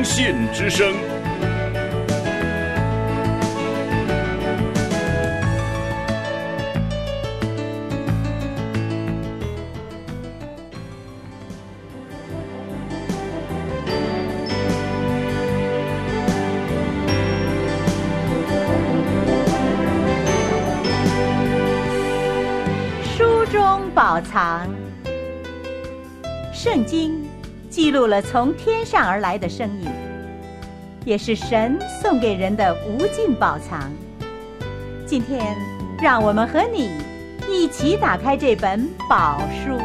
献之声。 书中宝藏，圣经记录了从天上而来的声音，也是神送给人的无尽宝藏。今天，让我们和你一起打开这本宝书。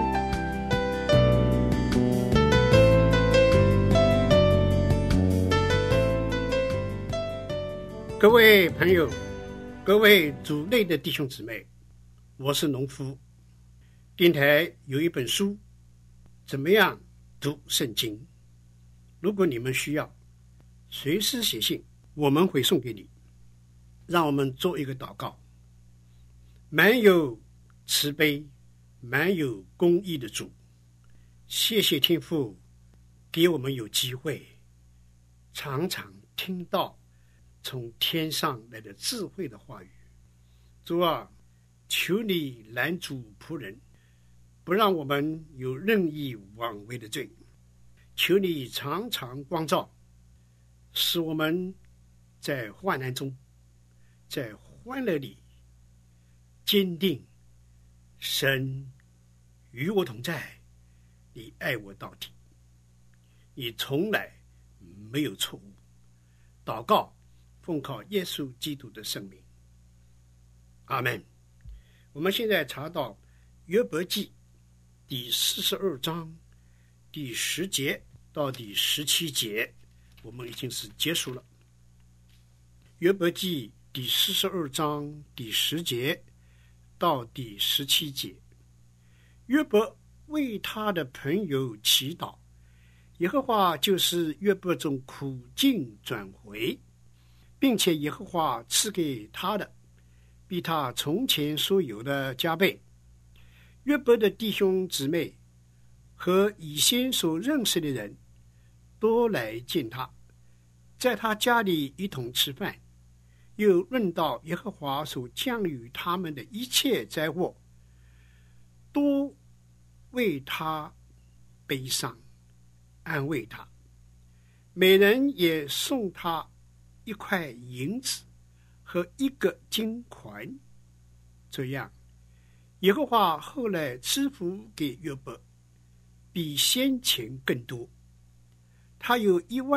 各位朋友，各位主内的弟兄姊妹，我是农夫。电台有一本书，怎么样读圣经？如果你们需要，随时写信，我们会送给你。让我们做一个祷告。满有慈悲、满有公义的主，谢谢天父给我们有机会常常听到从天上来的智慧的话语。主啊，求你拦阻仆人，不让我们有任意妄为的罪。求你常常光照，使我们在患难中，在欢乐里坚定，神与我同在，你爱我到底，你从来没有错误。祷告奉靠耶稣基督的圣名，阿们。我们现在查到约伯记第42章第10节到第17节，我们已经是结束了。约伯记第42章第10节到第17节，约伯为他的朋友祈祷，耶和华就是约伯从苦境转回，并且耶和华赐给他的比他从前所有的加倍。约伯的弟兄姊妹和以先所认识的人都来见他，在他家里一同吃饭，又论到耶和华所降与他们的一切灾祸，都为他悲伤，安慰他。每人也送他一块银子和一个金环。这样耶和华后来赐福给约伯，比先前更多。他有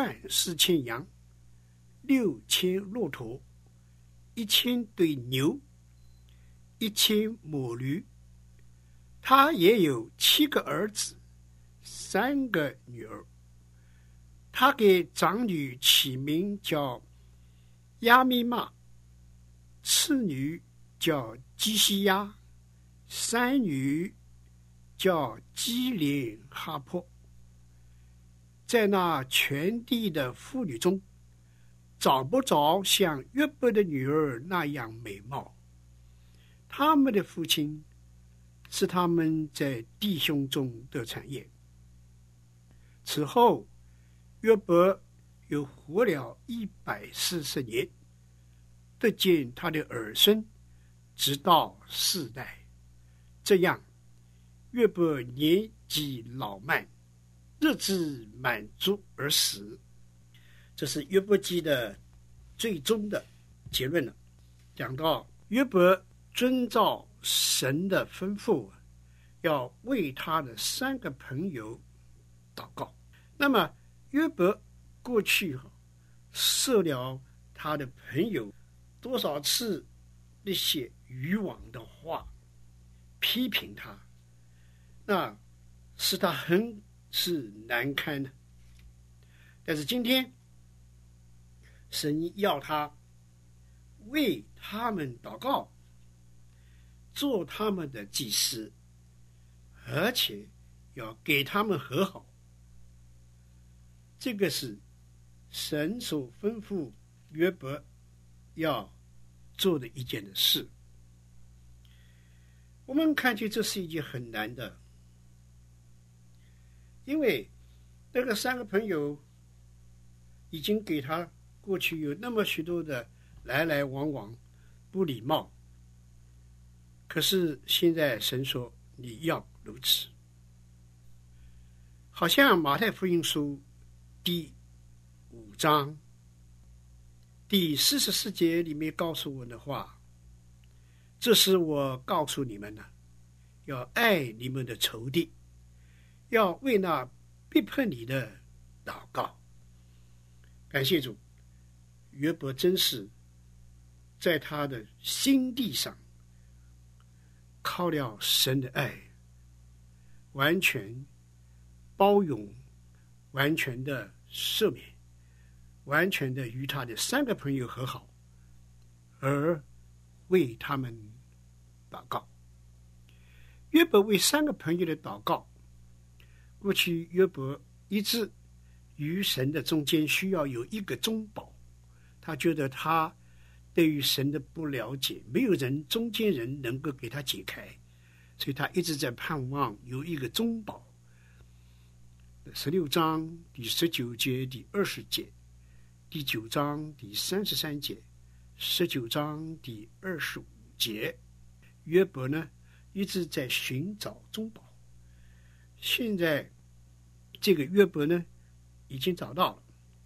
14000羊，6000骆驼，1000对牛，1000母驴。他也有7个儿子，3个女儿。他给长女起名叫亚米玛，次女叫基西亚，三女叫基连哈珀。在那全地的妇女中，找不着像约伯的女儿那样美貌。他们的父亲是他们在弟兄中的产业。此后约伯又活了140年，得见他的儿孙，直到4代。这样约伯年纪老迈，日子满足而死。这是约伯记的最终的结论了。讲到约伯遵照神的吩咐，要为他的3个朋友祷告。那么约伯过去射了他的朋友多少次那些渔网的话，批评他，那使他很是难堪的。但是今天神要他为他们祷告，做他们的祭司，而且要给他们和好。这个是神所吩咐约伯要做的一件的事。我们看见这是一件很难的，因为那个3个朋友已经给他过去有那么许多的来来往往，不礼貌。可是现在神说你要如此。好像马太福音书第5章第44节里面告诉我的话，这是我告诉你们的，要爱你们的仇敌，要为那逼迫你的祷告。感谢主，约伯真是在他的心地上靠了神的爱，完全包容，完全的赦免，完全的与他的3个朋友和好，而为他们祷告。约伯为3个朋友的祷告，过去约伯一直与神的中间需要有一个中保，他觉得他对于神的不了解，没有人中间人能够给他解开，所以他一直在盼望有一个中保。16章第19节第20节，第9章第33节，19章第25节，约伯呢一直在寻找中保。现在这个约伯呢已经找到了，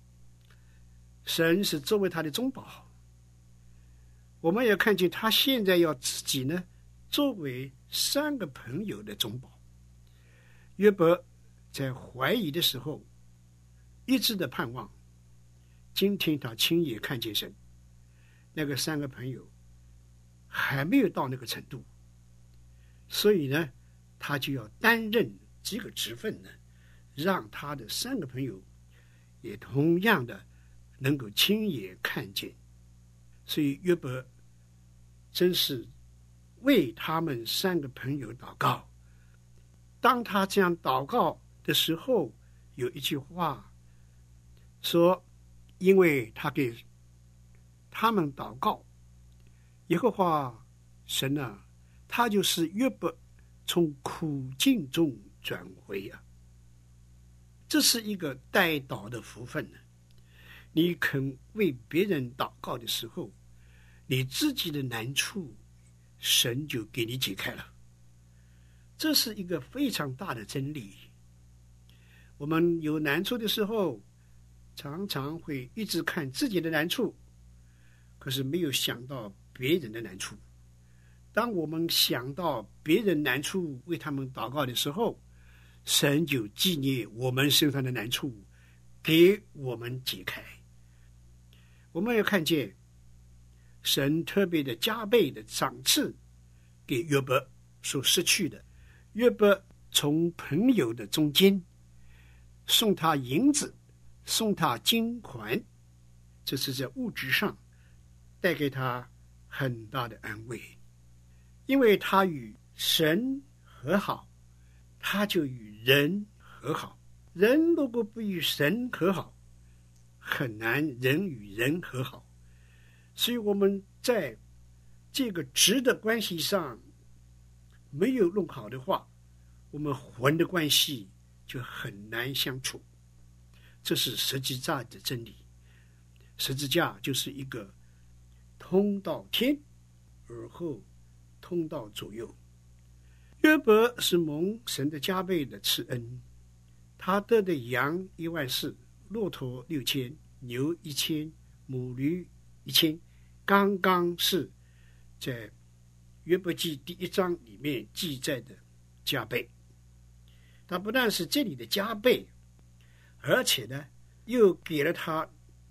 神是作为他的中保。我们也看见他现在要自己呢作为3个朋友的中保。约伯在怀疑的时候一直的盼望，今天他亲眼看见神，那个3个朋友还没有到那个程度，所以呢他就要担任这个职分呢，让他的3个朋友也同样的能够亲眼看见。所以约伯真是为他们3个朋友祷告。当他这样祷告的时候，有一句话说，因为他给他们祷告，耶和华神啊，他就是约伯从苦境中转回啊。这是一个代祷的福分呢。你肯为别人祷告的时候，你自己的难处神就给你解开了，这是一个非常大的真理。我们有难处的时候，常常会一直看自己的难处，可是没有想到别人的难处。当我们想到别人难处，为他们祷告的时候，神就纪念我们身上的难处，给我们解开。我们要看见神特别的加倍的赏赐给约伯所失去的。约伯从朋友的中间送他银子，送他金环，这是在物质上带给他很大的安慰。因为他与神和好，他就与人和好。人如果不与神和好，很难人与人和好。所以我们在这个质的关系上没有弄好的话，我们魂的关系就很难相处。这是十字架的真理。十字架就是一个通到天，而后通到左右。约伯是蒙神的加倍的赐恩，他得的羊14000，骆驼6000，牛1000，母驴1000，刚刚是在约伯记第1章里面记载的加倍。他不但是这里的加倍，而且呢又给了他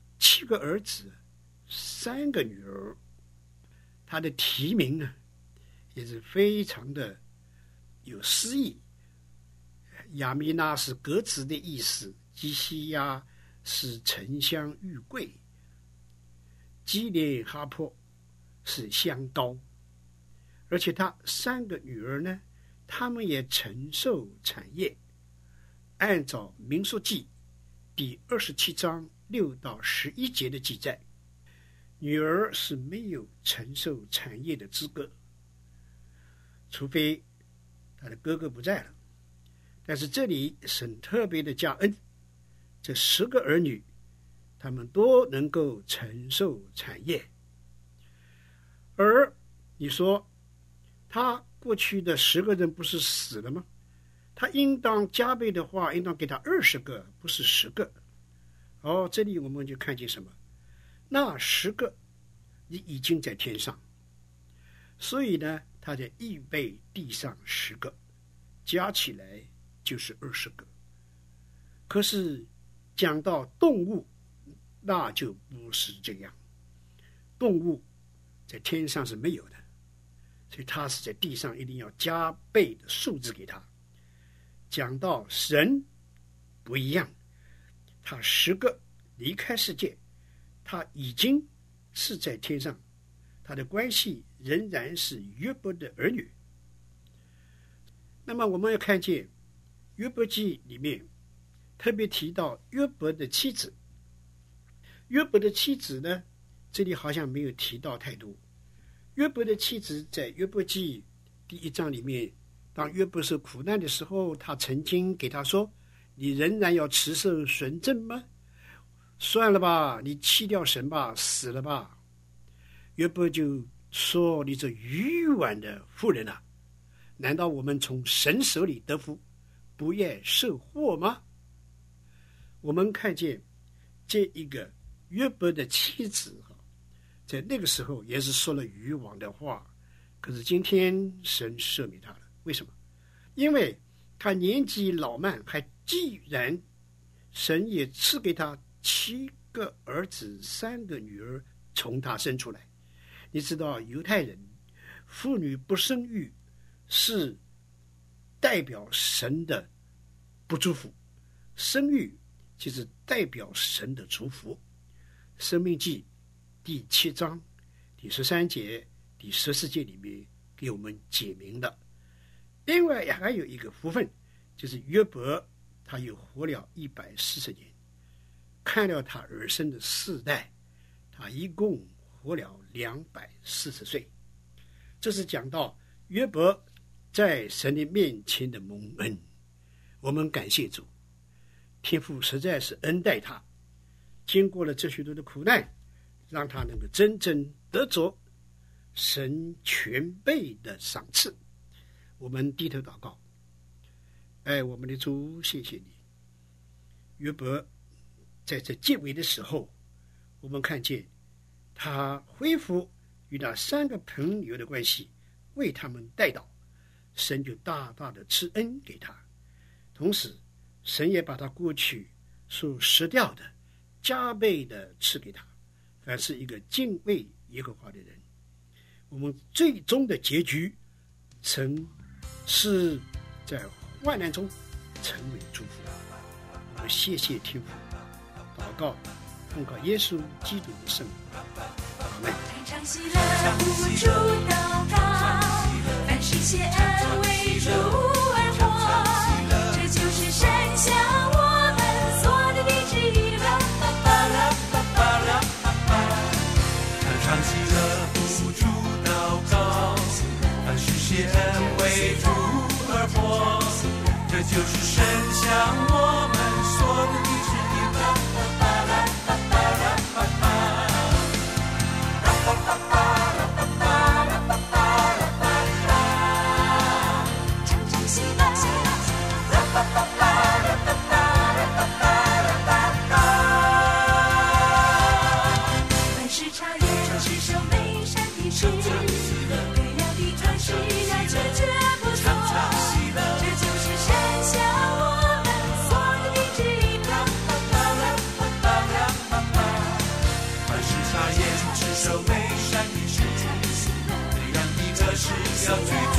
7个儿子3个女儿。他的题名呢也是非常的有诗意。亚米娜是鸽子的意思，基西亚是沉香玉桂，基列哈坡是香膏。而且他3个女儿呢，他们也承受产业。按照民数记第27章6到11节的记载，女儿是没有承受产业的资格，除非他的哥哥不在了。但是这里神特别的加恩，这10个儿女他们都能够承受产业。而你说他过去的10个人不是死了吗？他应当加倍的话，应当给他20个，不是10个。这里我们就看见什么？那10个你已经在天上，所以呢，他在预备地上10个，加起来就是20个。可是讲到动物，那就不是这样。动物在天上是没有的，所以他是在地上一定要加倍的数字给他。讲到神不一样，他10个离开世界，他已经是在天上，他的关系仍然是约伯的儿女。那么我们要看见约伯记里面特别提到约伯的妻子。约伯的妻子呢，这里好像没有提到太多。约伯的妻子在约伯记第1章里面，当约伯受苦难的时候，他曾经给他说，你仍然要持守纯正吗？算了吧，你弃掉神吧，死了吧。约伯就说，你这愚顽的妇人啊，难道我们从神手里得福，不愿受祸吗？我们看见这一个约伯的妻子在那个时候也是说了愚妄的话，可是今天神赦免他了。为什么？因为他年纪老迈，还既然神也赐给他7个儿子3个女儿从他生出来。你知道犹太人妇女不生育是代表神的不祝福，生育其实代表神的祝福。申命记第7章第13节第14节里面给我们解明了。另外还有一个福分，就是约伯他又活了140年，看了他儿孙的4代，他一共活了240岁。这是讲到约伯在神的面前的蒙恩。我们感谢主，天父实在是恩待他，经过了这许多的苦难，让他能够真正得着神全备的赏赐。我们低头祷告。我们的主，谢谢你。约伯在这结尾的时候，我们看见他恢复与那3个朋友的关系，为他们代祷，神就大大的赐恩给他。同时神也把他过去所失掉的加倍的赐给他。凡是一个敬畏耶和华的人，我们最终的结局曾是在患难中成为祝福。我们谢谢天父，祷告奉靠耶稣基督的圣名，阿们。 常喜乐无助祷告，凡事谢恩为主而活，这就是神向我们所有的旨意。 常喜乐无助祷告，凡事谢恩为主而活，这就是神向我们所有的旨意。常喜乐，凡事查验，持守美善的事，对了的恶事要拒绝不从，这就是神向我们所有的旨意。凡事查验，持守美善的事，对了的恶事要拒绝